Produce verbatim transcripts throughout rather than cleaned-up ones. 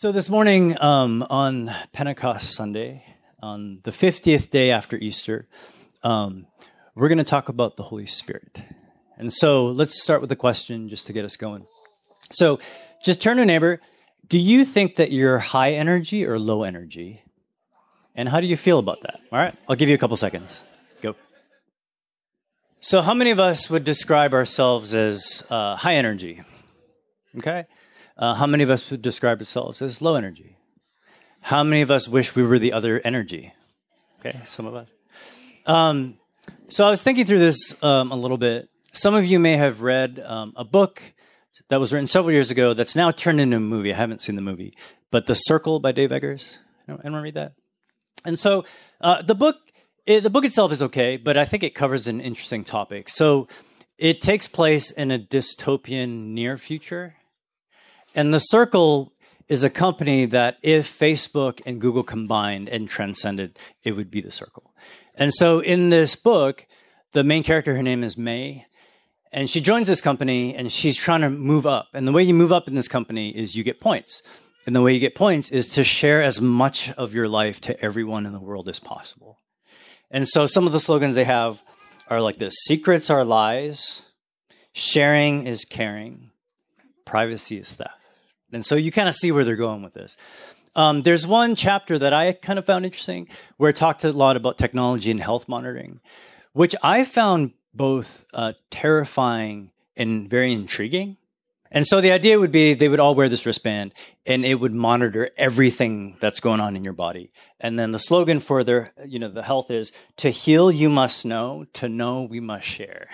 So this morning, um, on Pentecost Sunday, on the fiftieth day after Easter, um, we're going to talk about the Holy Spirit. And so let's start with a question just to get us going. So just turn to a neighbor. Do you think that you're high energy or low energy? And how do you feel about that? All right, I'll give you a couple seconds. Go. So how many of us would describe ourselves as uh, high energy? Okay. Uh, how many of us would describe ourselves as low energy? How many of us wish we were the other energy? Okay, some of us. Um, so I was thinking through this um, a little bit. Some of you may have read um, a book that was written several years ago that's now turned into a movie. I haven't seen the movie, but The Circle by Dave Eggers. Anyone read that? And so uh, the book, it, the book itself is okay, but I think it covers an interesting topic. So it takes place in a dystopian near future. And The Circle is a company that if Facebook and Google combined and transcended, it would be The Circle. And so in this book, the main character, her name is May, and she joins this company and she's trying to move up. And the way you move up in this company is you get points. And the way you get points is to share as much of your life to everyone in the world as possible. And so some of the slogans they have are like this: secrets are lies, sharing is caring, privacy is theft. And so you kind of see where they're going with this. Um, there's one chapter that I kind of found interesting where it talked a lot about technology and health monitoring, which I found both uh, terrifying and very intriguing. And so the idea would be they would all wear this wristband and it would monitor everything that's going on in your body. And then the slogan for their, you know, the health is, to heal you must know, to know we must share.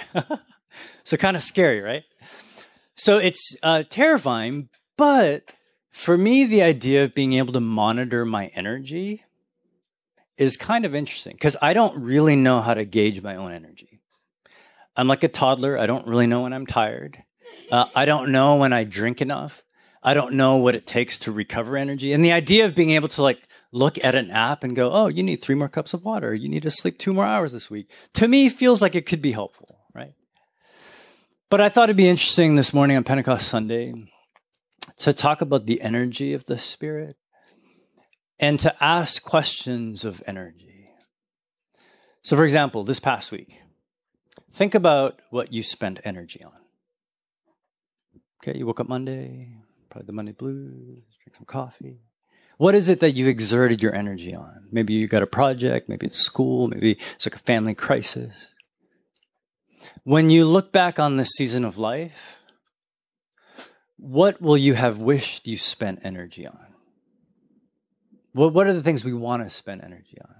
So kind of scary, right? So it's uh, terrifying. But for me, the idea of being able to monitor my energy is kind of interesting because I don't really know how to gauge my own energy. I'm like a toddler. I don't really know when I'm tired. Uh, I don't know when I drink enough. I don't know what it takes to recover energy. And the idea of being able to like look at an app and go, oh, you need three more cups of water. You need to sleep two more hours this week, to me feels like it could be helpful, right? But I thought it'd be interesting this morning on Pentecost Sunday to talk about the energy of the Spirit and to ask questions of energy. So, for example, this past week, think about what you spent energy on. Okay, you woke up Monday, probably the Monday blues, drink some coffee. What is it that you exerted your energy on? Maybe you got a project, maybe it's school, maybe it's like a family crisis. When you look back on this season of life, what will you have wished you spent energy on? What, what are the things we want to spend energy on?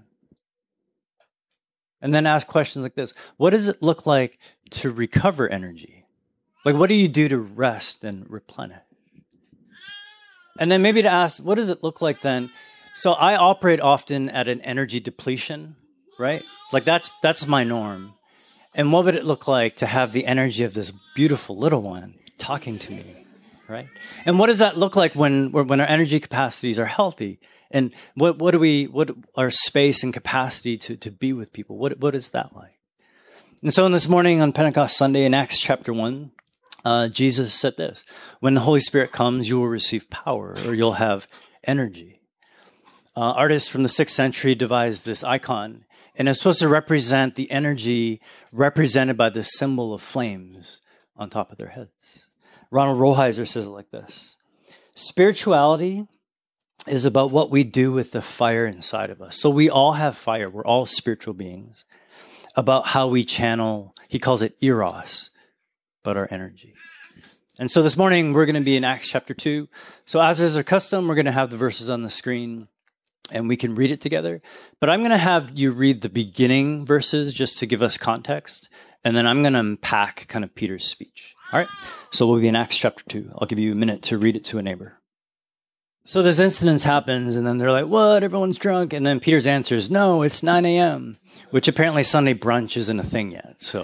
And then ask questions like this. What does it look like to recover energy? Like, what do you do to rest and replenish? And then maybe to ask, what does it look like then? So I operate often at an energy depletion, right? Like that's that's my norm. And what would it look like to have the energy of this beautiful little one talking to me? Right? And what does that look like when when our energy capacities are healthy? And what what do we what our space and capacity to to be with people? What what is that like? And so, in this morning on Pentecost Sunday in Acts chapter one, uh, Jesus said this: "When the Holy Spirit comes, you will receive power, or you'll have energy." Uh, artists from the sixth century devised this icon, and it's supposed to represent the energy represented by the symbol of flames on top of their heads. Ronald Rolheiser says it like this: spirituality is about what we do with the fire inside of us. So we all have fire. We're all spiritual beings. About how we channel, he calls it eros, but our energy. And so this morning we're going to be in Acts chapter two. So as is our custom, we're going to have the verses on the screen and we can read it together. But I'm going to have you read the beginning verses just to give us context. And then I'm going to unpack kind of Peter's speech. All right. So we'll be in Acts chapter two. I'll give you a minute to read it to a neighbor. So this incident happens, and then they're like, what? Everyone's drunk. And then Peter's answer is, no, it's nine a.m., which apparently Sunday brunch isn't a thing yet. So,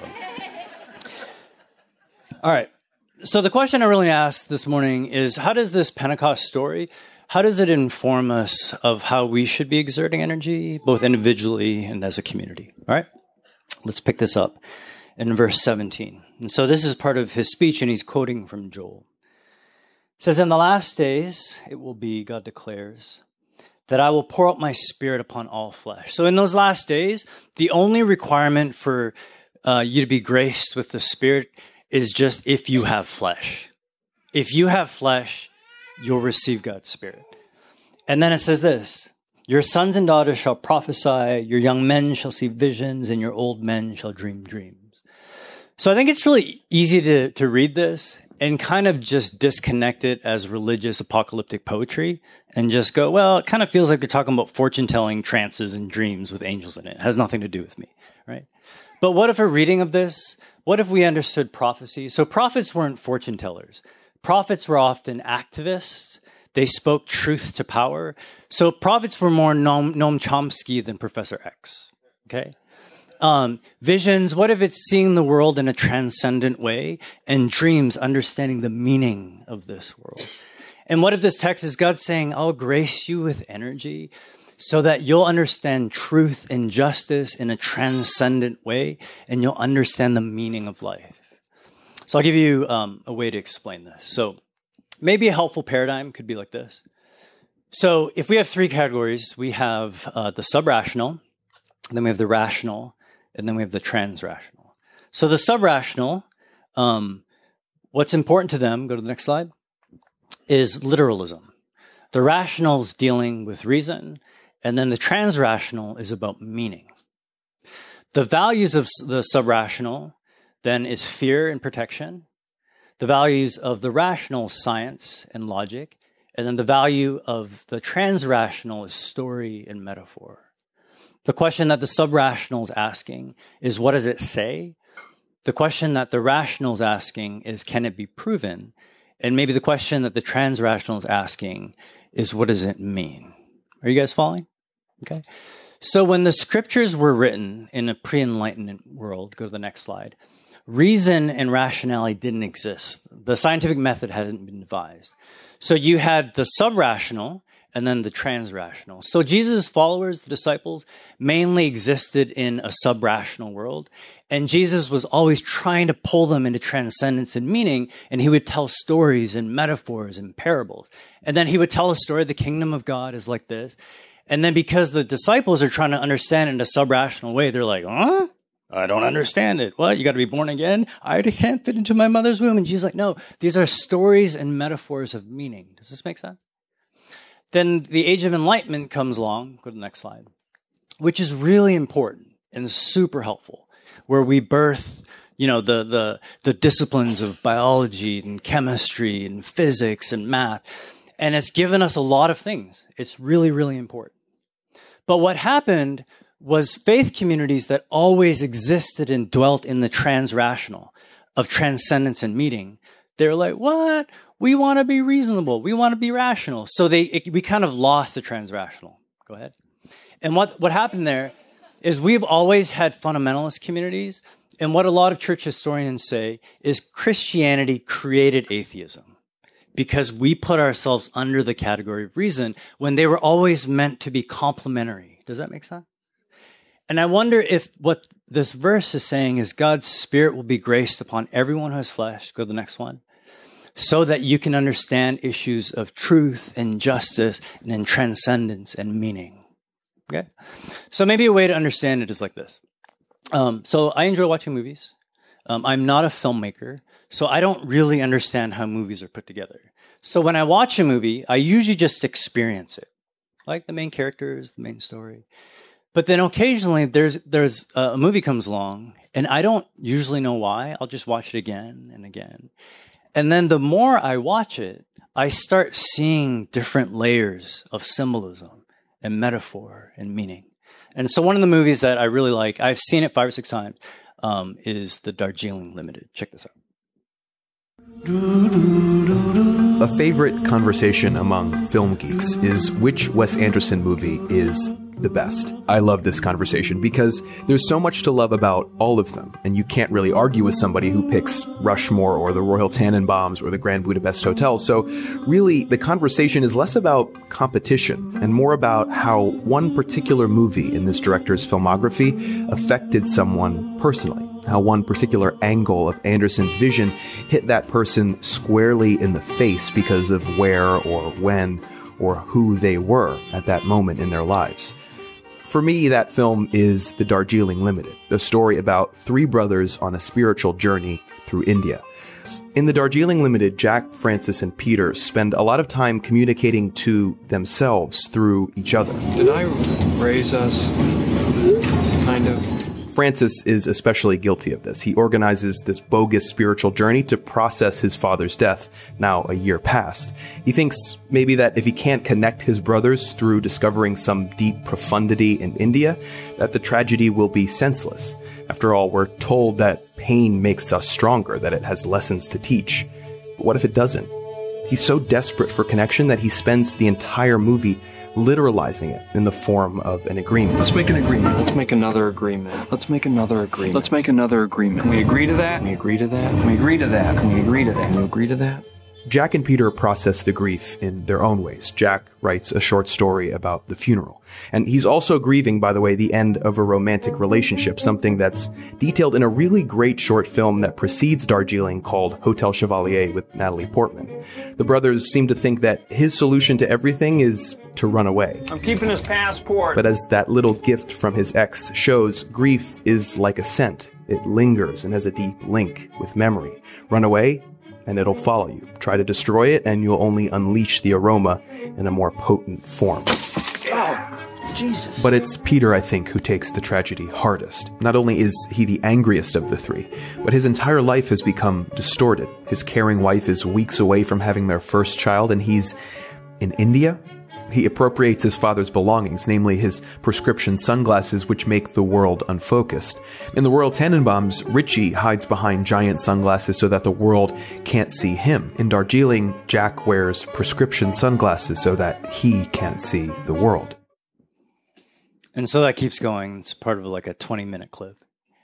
all right. So the question I really asked this morning is, how does this Pentecost story, how does it inform us of how we should be exerting energy, both individually and as a community? All right. Let's pick this up in verse seventeen. And so this is part of his speech, and he's quoting from Joel. It says, in the last days, it will be, God declares, that I will pour out my spirit upon all flesh. So in those last days, the only requirement for uh, you to be graced with the Spirit is just if you have flesh. If you have flesh, you'll receive God's Spirit. And then it says this, your sons and daughters shall prophesy, your young men shall see visions, and your old men shall dream dreams. So I think it's really easy to, to read this and kind of just disconnect it as religious apocalyptic poetry and just go, well, it kind of feels like they're talking about fortune-telling trances and dreams with angels in it. It has nothing to do with me, right? But what if a reading of this, what if we understood prophecy? So prophets weren't fortune tellers. Prophets were often activists. They spoke truth to power. So prophets were more Noam, Noam Chomsky than Professor X, okay? Um, visions, what if it's seeing the world in a transcendent way? And dreams, understanding the meaning of this world. And what if this text is God saying, I'll grace you with energy so that you'll understand truth and justice in a transcendent way, and you'll understand the meaning of life. So I'll give you um, a way to explain this. So maybe a helpful paradigm could be like this. So if we have three categories, we have uh, the subrational, then we have the rational, and then we have the transrational. So the subrational, um, what's important to them, go to the next slide, is literalism. The rational is dealing with reason, and then the transrational is about meaning. The values of the subrational then is fear and protection. The values of the rational, science and logic. And then the value of the transrational is story and metaphor. The question that the subrational is asking is, what does it say? The question that the rational is asking is, can it be proven? And maybe the question that the transrational is asking is, what does it mean? Are you guys following? Okay. So when the scriptures were written in a pre-enlightenment world, go to the next slide, reason and rationality didn't exist. The scientific method hadn't been devised. So you had the subrational and then the transrational. So Jesus' followers, the disciples, mainly existed in a subrational world. And Jesus was always trying to pull them into transcendence and meaning. And he would tell stories and metaphors and parables. And then he would tell a story, the kingdom of God is like this. And then because the disciples are trying to understand it in a subrational way, they're like, huh? I don't understand it. What? You got to be born again? I can't fit into my mother's womb. And Jesus is like, no, these are stories and metaphors of meaning. Does this make sense? Then the age of enlightenment comes along. Go to the next slide, which is really important and super helpful, where we birth, you know, the, the, the disciplines of biology and chemistry and physics and math. And it's given us a lot of things. It's really, really important. But what happened was faith communities that always existed and dwelt in the transrational of transcendence and meaning, they're like, what? We want to be reasonable. We want to be rational. So they, it, we kind of lost the transrational. Go ahead. And what, what happened there is we've always had fundamentalist communities. And what a lot of church historians say is Christianity created atheism because we put ourselves under the category of reason when they were always meant to be complementary. Does that make sense? And I wonder if what this verse is saying is God's Spirit will be graced upon everyone who has flesh. Go to the next one. So that you can understand issues of truth and justice and in transcendence and meaning. Okay? So maybe a way to understand it is like this. Um, so I enjoy watching movies. Um, I'm not a filmmaker, so I don't really understand how movies are put together. So when I watch a movie, I usually just experience it. Like the main characters, the main story. But then occasionally there's there's uh, a movie comes along, and I don't usually know why. I'll just watch it again and again. And then the more I watch it, I start seeing different layers of symbolism and metaphor and meaning. And so one of the movies that I really like, I've seen it five or six times, um, is the Darjeeling Limited. Check this out. A favorite conversation among film geeks is which Wes Anderson movie is the best. I love this conversation because there's so much to love about all of them, and you can't really argue with somebody who picks Rushmore or the Royal Tenenbaums or the Grand Budapest Hotel. So really, the conversation is less about competition and more about how one particular movie in this director's filmography affected someone personally. how one particular angle of Anderson's vision hit that person squarely in the face because of where or when or who they were at that moment in their lives. For me, that film is The Darjeeling Limited, a story about three brothers on a spiritual journey through India. In The Darjeeling Limited, Jack, Francis, and Peter spend a lot of time communicating to themselves through each other. Did I raise us? Kind of. Francis is especially guilty of this. He organizes this bogus spiritual journey to process his father's death, now a year past. He thinks maybe that if he can't connect his brothers through discovering some deep profundity in India, that the tragedy will be senseless. After all, we're told that pain makes us stronger, that it has lessons to teach. But what if it doesn't? He's so desperate for connection that he spends the entire movie literalizing it in the form of an agreement. Let's make an agreement. Let's make another agreement. Let's make another agreement. Let's make another agreement. Can we agree to that? Can we agree to that? Can we agree to that? Can we agree to that? Can we agree to that? Jack and Peter process the grief in their own ways. Jack writes a short story about the funeral. And he's also grieving, by the way, the end of a romantic relationship, something that's detailed in a really great short film that precedes Darjeeling called Hotel Chevalier with Natalie Portman. The brothers seem to think that his solution to everything is to run away. I'm keeping his passport. But as that little gift from his ex shows, grief is like a scent. It lingers and has a deep link with memory. Run away, and it'll follow you. Try to destroy it, and you'll only unleash the aroma in a more potent form. Oh, Jesus. But it's Peter, I think, who takes the tragedy hardest. Not only is he the angriest of the three, but his entire life has become distorted. His caring wife is weeks away from having their first child, and he's in India. He appropriates his father's belongings, namely his prescription sunglasses, which make the world unfocused. In the Royal Tenenbaums, Richie hides behind giant sunglasses so that the world can't see him. In Darjeeling, Jack wears prescription sunglasses so that he can't see the world. And so that keeps going. It's part of like a twenty-minute clip.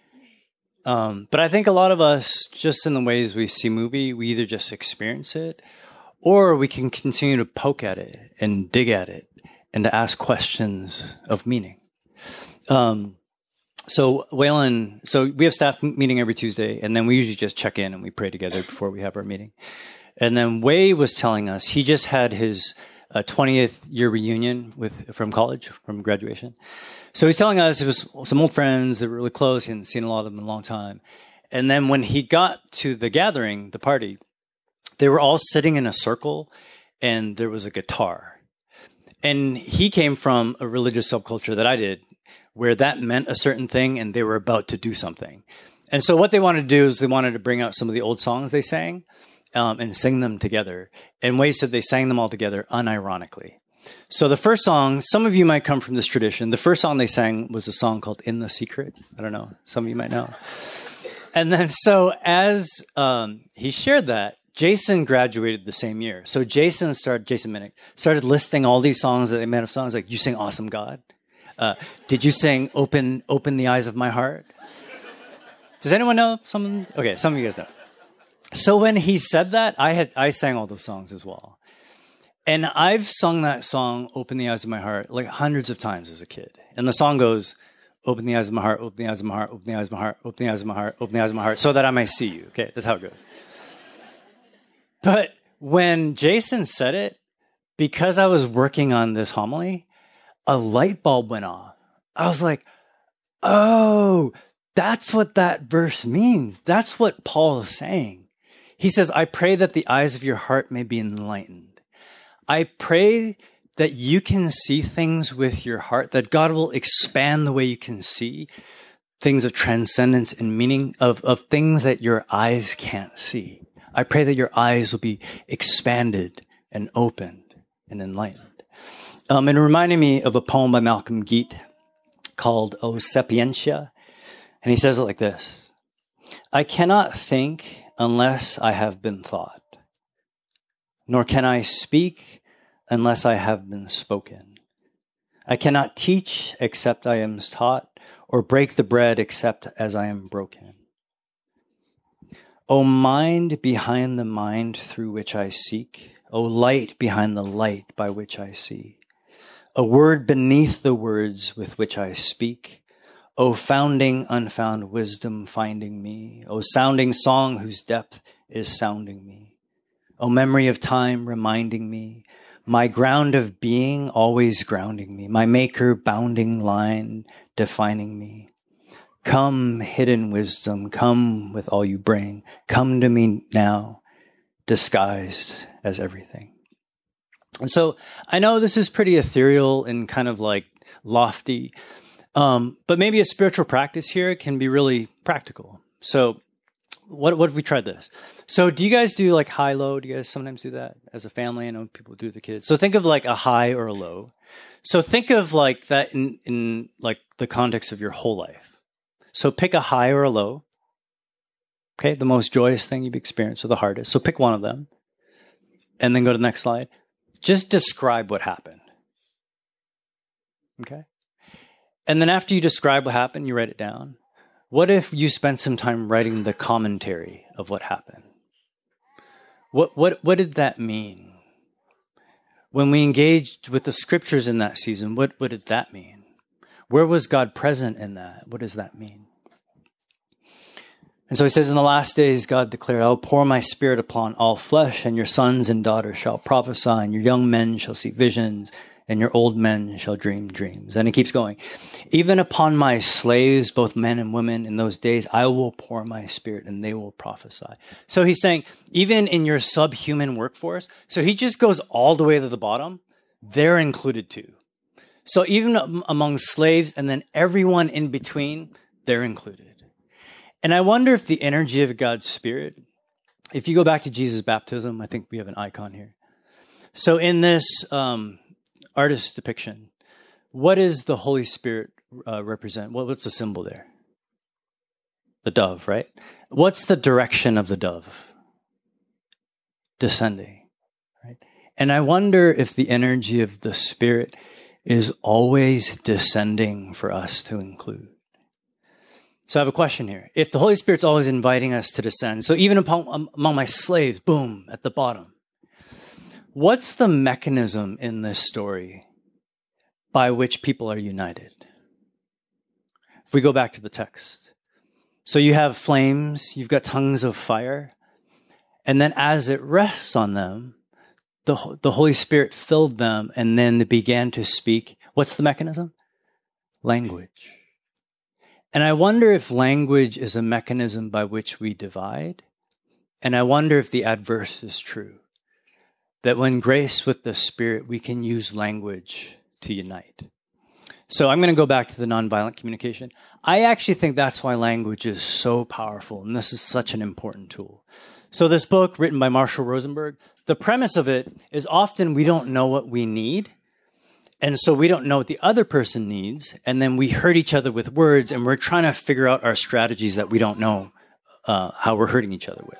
Um, but I think a lot of us, just in the ways we see movie, we either just experience it, or we can continue to poke at it and dig at it and to ask questions of meaning. Um, so Waylon, so we have staff meeting every Tuesday, and then we usually just check in and we pray together before we have our meeting. And then Way was telling us he just had his uh, twentieth year reunion with from college, from graduation. So he's telling us it was some old friends that were really close. He hadn't seen a lot of them in a long time. And then when he got to the gathering, the party, they were all sitting in a circle, and there was a guitar. And he came from a religious subculture that I did, where that meant a certain thing, and they were about to do something. And so what they wanted to do is they wanted to bring out some of the old songs they sang um, and sing them together. And Way said they sang them all together unironically. So the first song, some of you might come from this tradition. The first song they sang was a song called In the Secret. I don't know. Some of you might know. And then so as um, he shared that, Jason graduated the same year. So Jason started, Jason Minnick, started listing all these songs that they made of songs like, you sing Awesome God? Uh, did you sing Open Open the Eyes of My Heart? Does anyone know some? Okay, some of you guys know. So when he said that, I had I sang all those songs as well. And I've sung that song, Open the Eyes of My Heart, like hundreds of times as a kid. And the song goes, open the eyes of my heart, open the eyes of my heart, open the eyes of my heart, open the eyes of my heart, open the eyes of my heart, so that I may see you. Okay, that's how it goes. But when Jason said it, because I was working on this homily, a light bulb went off. I was like, oh, that's what that verse means. That's what Paul is saying. He says, I pray that the eyes of your heart may be enlightened. I pray that you can see things with your heart, that God will expand the way you can see things of transcendence and meaning of, of things that your eyes can't see. I pray that your eyes will be expanded and opened and enlightened. Um, and it reminded me of a poem by Malcolm Geet called O Sapientia. And he says it like this. I cannot think unless I have been thought, nor can I speak unless I have been spoken. I cannot teach except I am taught, or break the bread except as I am broken. O mind behind the mind through which I seek, O light behind the light by which I see, a word beneath the words with which I speak, O founding, unfound wisdom finding me. O sounding song whose depth is sounding me. O memory of time reminding me. My ground of being always grounding me. My maker bounding line defining me. Come, hidden wisdom, come with all you bring. Come to me now, disguised as everything. And so I know this is pretty ethereal and kind of like lofty, um, but maybe a spiritual practice here can be really practical. So what what if we tried this? So do you guys do like high-low? Do you guys sometimes do that as a family? I know people do with the kids. So think of like a high or a low. So think of like that in, in like the context of your whole life. So pick a high or a low. Okay, the most joyous thing you've experienced or the hardest. So pick one of them. And then go to the next slide. Just describe what happened. Okay? And then after you describe what happened, you write it down. What if you spent some time writing the commentary of what happened? What what what did that mean? When we engaged with the scriptures in that season, what, what did that mean? Where was God present in that? What does that mean? And so he says, in the last days, God declared, I will pour my spirit upon all flesh, and your sons and daughters shall prophesy, and your young men shall see visions, and your old men shall dream dreams. And it keeps going. Even upon my slaves, both men and women, in those days, I will pour my spirit, and they will prophesy. So he's saying, even in your subhuman workforce, so he just goes all the way to the bottom, they're included too. So even among slaves, and then everyone in between, they're included. And I wonder if the energy of God's Spirit, if you go back to Jesus' baptism, I think we have an icon here. So in this um, artist depiction, what does the Holy Spirit uh, represent? What, what's the symbol there? The dove, right? What's the direction of the dove? Descending, right? And I wonder if the energy of the Spirit is always descending for us to include. So I have a question here. If the Holy Spirit's always inviting us to descend, so even upon, among my slaves, boom, at the bottom, what's the mechanism in this story by which people are united? If we go back to the text. So you have flames, you've got tongues of fire, and then as it rests on them, the, the Holy Spirit filled them, and then they began to speak. What's the mechanism? Language. And I wonder if language is a mechanism by which we divide. And I wonder if the adverse is true. That when graced with the Spirit, we can use language to unite. So I'm going to go back to the nonviolent communication. I actually think that's why language is so powerful. And this is such an important tool. So this book, written by Marshall Rosenberg, the premise of it is often we don't know what we need. And so we don't know what the other person needs, and then we hurt each other with words, and we're trying to figure out our strategies that we don't know uh, how we're hurting each other with.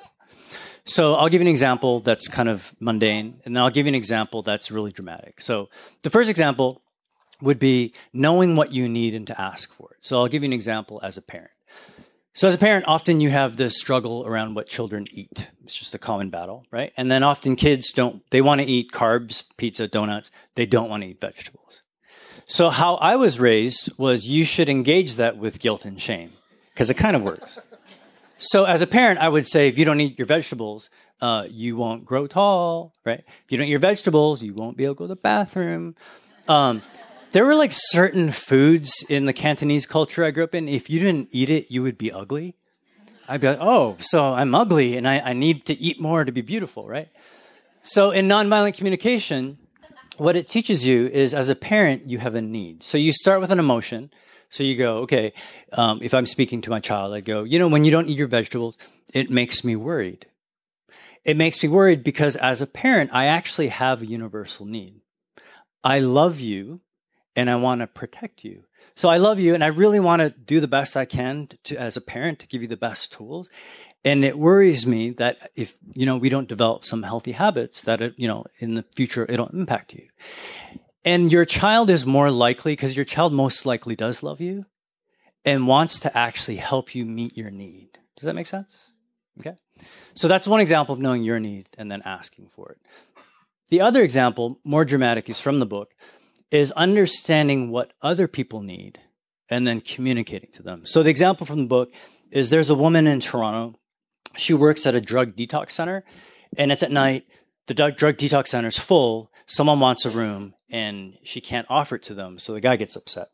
So I'll give you an example that's kind of mundane, and then I'll give you an example that's really dramatic. So the first example would be knowing what you need and to ask for it. So I'll give you an example as a parent. So as a parent, often you have this struggle around what children eat. It's just a common battle, right? And then often kids don't, they want to eat carbs, pizza, donuts. They don't want to eat vegetables. So how I was raised was you should engage that with guilt and shame, because it kind of works. So as a parent, I would say, if you don't eat your vegetables, uh, you won't grow tall, right? If you don't eat your vegetables, you won't be able to go to the bathroom. Um, There were like certain foods in the Cantonese culture I grew up in. If you didn't eat it, you would be ugly. I'd be like, oh, so I'm ugly and I, I need to eat more to be beautiful, right? So in nonviolent communication, what it teaches you is as a parent, you have a need. So you start with an emotion. So you go, okay, um, if I'm speaking to my child, I go, you know, when you don't eat your vegetables, it makes me worried. It makes me worried because as a parent, I actually have a universal need. I love you. And I want to protect you. So I love you, and I really want to do the best I can to, as a parent, to give you the best tools. And it worries me that if, you know, we don't develop some healthy habits, that, it, you know, in the future, it'll impact you. And your child is more likely, because your child most likely does love you and wants to actually help you meet your need. Does that make sense? Okay. So that's one example of knowing your need and then asking for it. The other example, more dramatic, is from the book, is understanding what other people need and then communicating to them. So the example from the book is there's a woman in Toronto. She works at a drug detox center, and it's at night. The drug detox center is full. Someone wants a room, and she can't offer it to them. So the guy gets upset.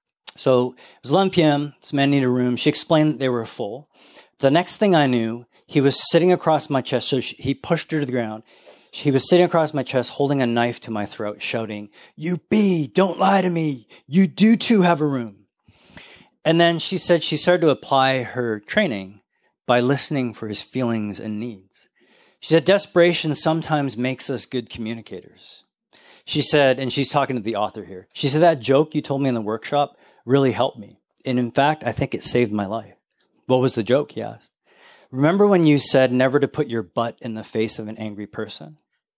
So it was eleven p.m. This man needed a room. She explained that they were full. The next thing I knew, he was sitting across my chest. So she, he pushed her to the ground. He was sitting across my chest, holding a knife to my throat, shouting, "You B, don't lie to me. You do too have a room." And then she said she started to apply her training by listening for his feelings and needs. She said, desperation sometimes makes us good communicators. She said, and she's talking to the author here, she said, that joke you told me in the workshop really helped me. And in fact, I think it saved my life. What was the joke, he asked. Remember when you said never to put your butt in the face of an angry person?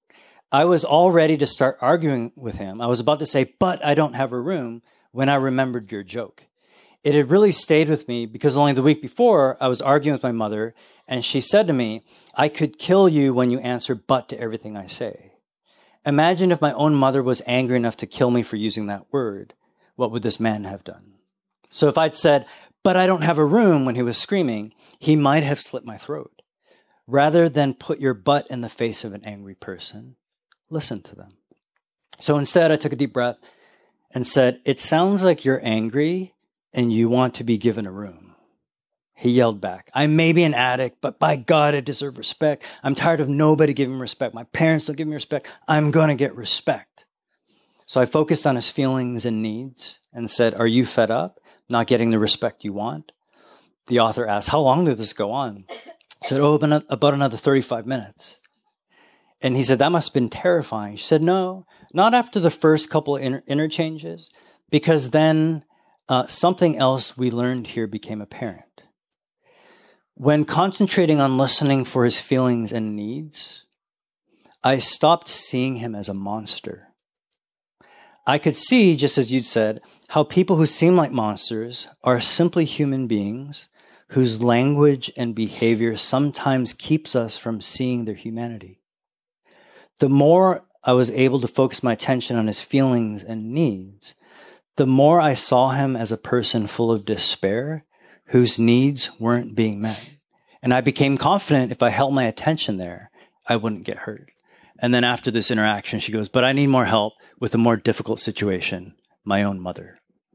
I was all ready to start arguing with him. I was about to say, but I don't have a room, when I remembered your joke. It had really stayed with me because only the week before I was arguing with my mother, and she said to me, I could kill you when you answer but to everything I say. Imagine if my own mother was angry enough to kill me for using that word. What would this man have done? So if I'd said, but I don't have a room when he was screaming, he might have slit my throat. Rather than put your butt in the face of an angry person, listen to them. So instead, I took a deep breath and said, it sounds like you're angry and you want to be given a room. He yelled back, I may be an addict, but by God, I deserve respect. I'm tired of nobody giving me respect. My parents don't give me respect. I'm going to get respect. So I focused on his feelings and needs and said, are you fed up, not getting the respect you want? The author asked, how long did this go on? I said, oh, about another thirty-five minutes. And he said, that must have been terrifying. She said, no, not after the first couple of inter- interchanges, because then uh, something else we learned here became apparent. When concentrating on listening for his feelings and needs, I stopped seeing him as a monster. I could see, just as you'd said, how people who seem like monsters are simply human beings whose language and behavior sometimes keeps us from seeing their humanity. The more I was able to focus my attention on his feelings and needs, the more I saw him as a person full of despair whose needs weren't being met. And I became confident if I held my attention there, I wouldn't get hurt. And then after this interaction, she goes, but I need more help with a more difficult situation, my own mother.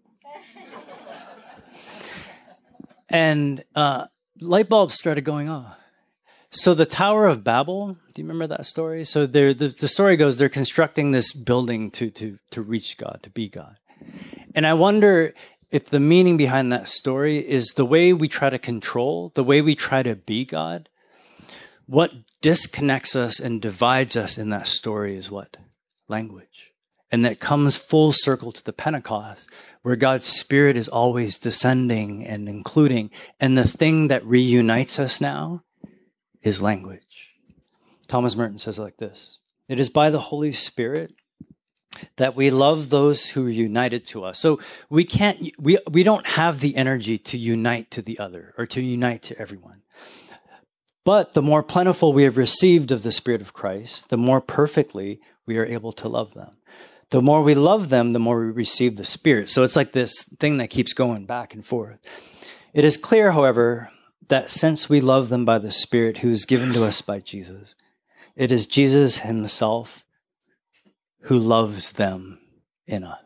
And uh, light bulbs started going off. So the Tower of Babel, do you remember that story? So the, the story goes, they're constructing this building to, to, to reach God, to be God. And I wonder if the meaning behind that story is the way we try to control, the way we try to be God. What disconnects us and divides us in that story is what? Language. And that comes full circle to the Pentecost, where God's Spirit is always descending and including. And the thing that reunites us now is language. Thomas Merton says it like this. It is by the Holy Spirit that we love those who are united to us. So we can't, we, we don't have the energy to unite to the other or to unite to everyone. But the more plentiful we have received of the Spirit of Christ, the more perfectly we are able to love them. The more we love them, the more we receive the Spirit. So it's like this thing that keeps going back and forth. It is clear, however, that since we love them by the Spirit who is given to us by Jesus, it is Jesus himself who loves them in us.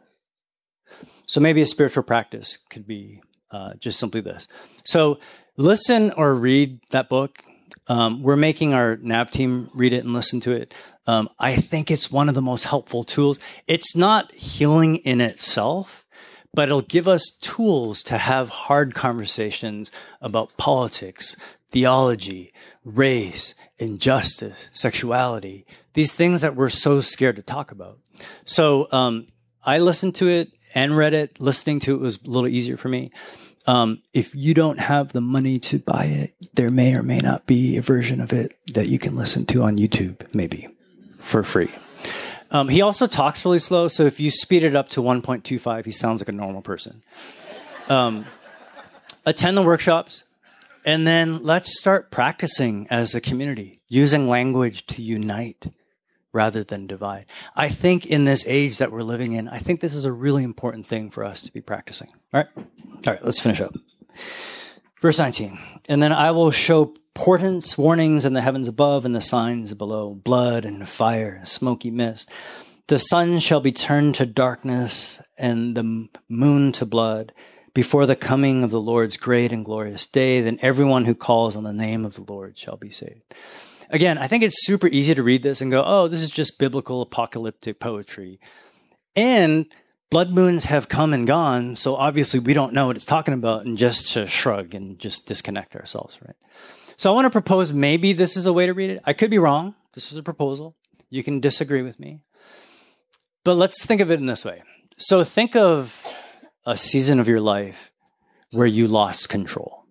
So maybe a spiritual practice could be uh, just simply this. So listen or read that book. Um, we're making our N A V team read it and listen to it. Um, I think it's one of the most helpful tools. It's not healing in itself, but it'll give us tools to have hard conversations about politics, theology, race, injustice, sexuality, these things that we're so scared to talk about. So um, I listened to it and read it. Listening to it was a little easier for me. Um, if you don't have the money to buy it, there may or may not be a version of it that you can listen to on YouTube, maybe, for free. Um, he also talks really slow, so if you speed it up to one point two five, he sounds like a normal person. Um, attend the workshops, and then let's start practicing as a community, using language to unite rather than divide. I think in this age that we're living in, I think this is a really important thing for us to be practicing. All right? All right, let's finish up. Verse nineteen. And then I will show portents, warnings in the heavens above and the signs below, blood and fire and smoky mist. The sun shall be turned to darkness and the moon to blood before the coming of the Lord's great and glorious day. Then everyone who calls on the name of the Lord shall be saved. Again, I think it's super easy to read this and go, oh, this is just biblical apocalyptic poetry. And blood moons have come and gone, so obviously we don't know what it's talking about, and just to shrug and just disconnect ourselves, right? So I want to propose maybe this is a way to read it. I could be wrong. This is a proposal. You can disagree with me. But let's think of it in this way. So think of a season of your life where you lost control.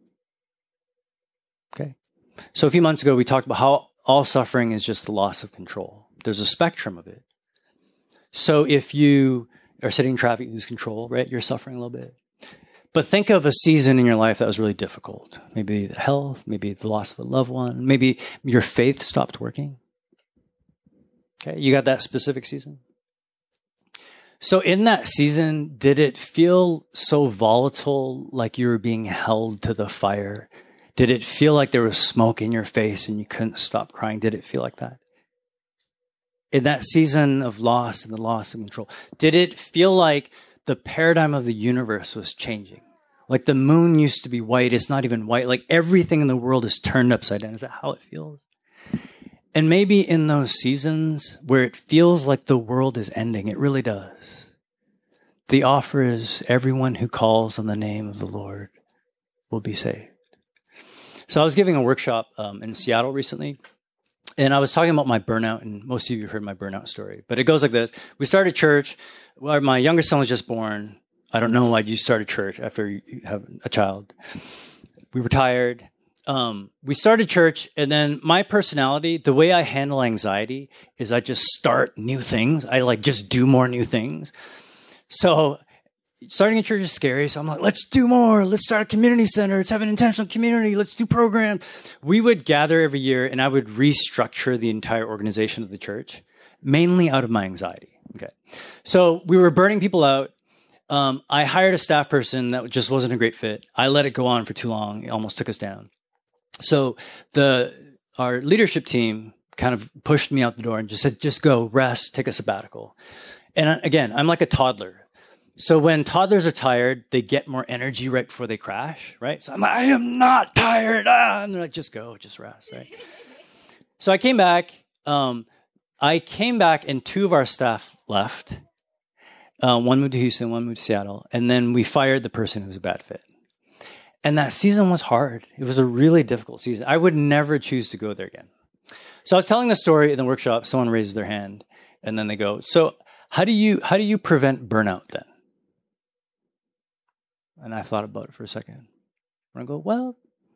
Okay? So a few months ago, we talked about how all suffering is just the loss of control. There's a spectrum of it. So if you are sitting in traffic, you lose control, right? You're suffering a little bit. But think of a season in your life that was really difficult. Maybe health, maybe the loss of a loved one, maybe your faith stopped working. Okay, you got that specific season? So in that season, did it feel so volatile, like you were being held to the fire? Did it feel like there was smoke in your face and you couldn't stop crying? Did it feel like that? In that season of loss and the loss of control, did it feel like the paradigm of the universe was changing? Like the moon used to be white, it's not even white. Like everything in the world is turned upside down. Is that how it feels? And maybe in those seasons where it feels like the world is ending, it really does. The offer is everyone who calls on the name of the Lord will be saved. So I was giving a workshop um, in Seattle recently, and I was talking about my burnout, and most of you heard my burnout story. But it goes like this. We started church. Well, my youngest son was just born. I don't know why you started church after you have a child. We were tired. Um, we started church, and then my personality, the way I handle anxiety is I just start new things. I like just do more new things. So starting a church is scary. So I'm like, let's do more. Let's start a community center. Let's have an intentional community. Let's do programs. We would gather every year, and I would restructure the entire organization of the church, mainly out of my anxiety. Okay. So we were burning people out. Um, I hired a staff person that just wasn't a great fit. I let it go on for too long. It almost took us down. So the our leadership team kind of pushed me out the door and just said, just go, rest, take a sabbatical. And again, I'm like a toddler. So when toddlers are tired, they get more energy right before they crash, right? So I'm like, I am not tired. Ah! And they're like, just go, just rest, right? So I came back. Um, I came back and two of our staff left. Uh, one moved to Houston, one moved to Seattle. And then we fired the person who was a bad fit. And that season was hard. It was a really difficult season. I would never choose to go there again. So I was telling the story in the workshop. Someone raises their hand, and then they go, so how do you how do you prevent burnout then? And I thought about it for a second. And I go, well,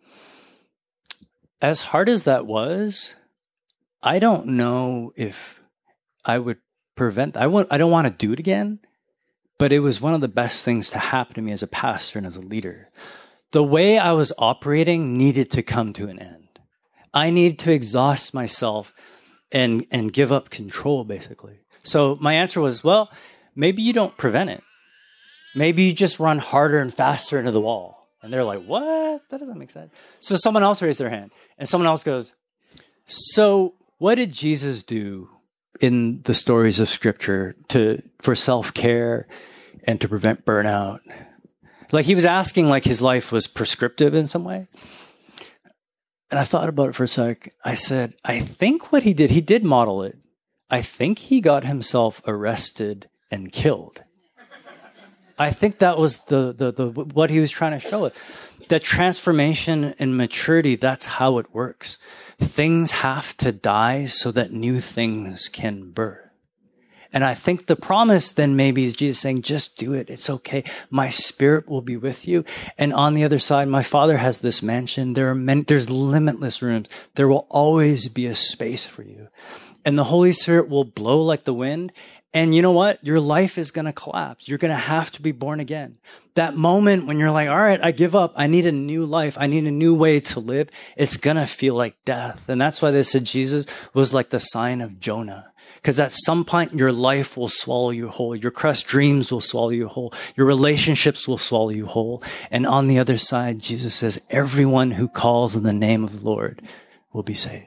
as hard as that was, I don't know if I would prevent. I want. I don't want to do it again, but it was one of the best things to happen to me as a pastor and as a leader. The way I was operating needed to come to an end. I needed to exhaust myself and, and give up control, basically. So my answer was, well, maybe you don't prevent it. Maybe you just run harder and faster into the wall. And they're like, what? That doesn't make sense. So someone else raised their hand. And someone else goes, so what did Jesus do in the stories of Scripture to for self-care and to prevent burnout? Like he was asking like his life was prescriptive in some way. And I thought about it for a sec. I said, I think what he did, he did model it. I think he got himself arrested and killed. I think that was the, the, the what he was trying to show it. That transformation and maturity, that's how it works. Things have to die so that new things can birth. And I think the promise then maybe is Jesus saying, just do it. It's okay. My Spirit will be with you. And on the other side, my Father has this mansion. There are many, there's limitless rooms. There will always be a space for you. And the Holy Spirit will blow like the wind. And you know what? Your life is going to collapse. You're going to have to be born again. That moment when you're like, all right, I give up. I need a new life. I need a new way to live. It's going to feel like death. And that's why they said Jesus was like the sign of Jonah. Because at some point, your life will swallow you whole. Your crushed dreams will swallow you whole. Your relationships will swallow you whole. And on the other side, Jesus says, everyone who calls in the name of the Lord will be saved.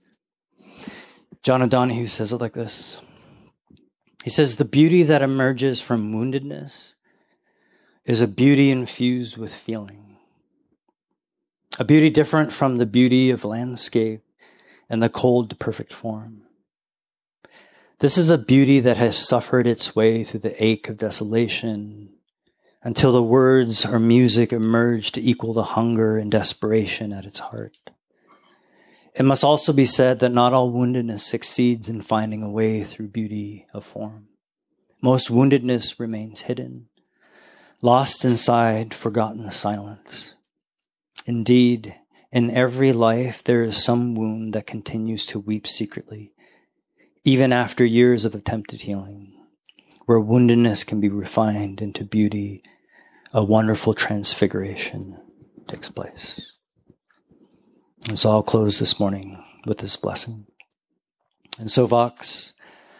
John O'Donohue says it like this. He says, the beauty that emerges from woundedness is a beauty infused with feeling. A beauty different from the beauty of landscape and the cold, perfect form. This is a beauty that has suffered its way through the ache of desolation until the words or music emerge to equal the hunger and desperation at its heart. It must also be said that not all woundedness succeeds in finding a way through beauty of form. Most woundedness remains hidden, lost inside forgotten silence. Indeed, in every life there is some wound that continues to weep secretly, even after years of attempted healing, where woundedness can be refined into beauty, a wonderful transfiguration takes place. And so I'll close this morning with this blessing. And so, Vox,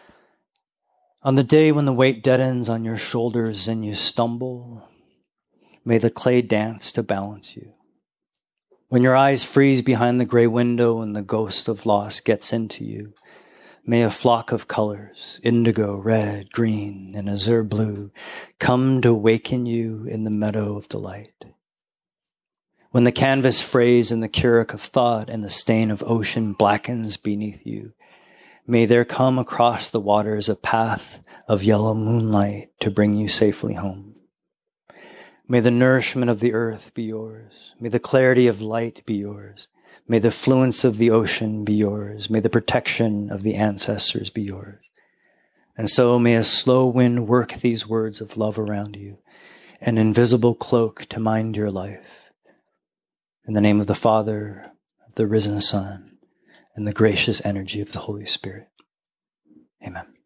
on the day when the weight deadens on your shoulders and you stumble, may the clay dance to balance you. When your eyes freeze behind the gray window and the ghost of loss gets into you, may a flock of colors, indigo, red, green, and azure blue, come to waken you in the meadow of delight. When the canvas frays in the currach of thought and the stain of ocean blackens beneath you, may there come across the waters a path of yellow moonlight to bring you safely home. May the nourishment of the earth be yours. May the clarity of light be yours. May the fluence of the ocean be yours. May the protection of the ancestors be yours. And so may a slow wind work these words of love around you, an invisible cloak to mind your life. In the name of the Father, of the risen Son, and the gracious energy of the Holy Spirit. Amen.